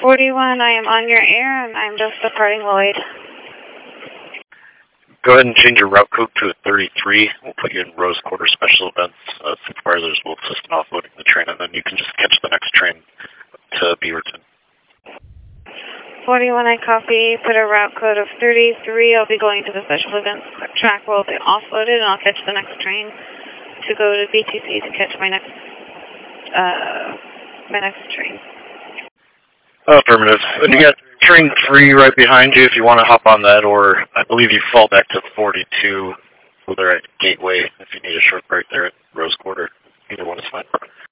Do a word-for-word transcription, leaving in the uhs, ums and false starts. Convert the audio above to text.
forty-one, I am on your air, and I'm just departing Lloyd. Go ahead and change your route code to a thirty-three. We'll put you in Rose Quarter Special Events. Uh, supervisors will assist in offloading the train, and then you can just catch the next train to Beaverton. forty-one, I copy. Put a route code of thirty-three. I'll be going to the Special Events track. Will be offloaded, and I'll catch the next train to go to B T C to catch my next, uh, my next train. Oh, affirmative. And you got train three right behind you if you want to hop on that, or I believe you fall back to forty-two. They're at Gateway if you need a short break there at Rose Quarter. Either one is fine.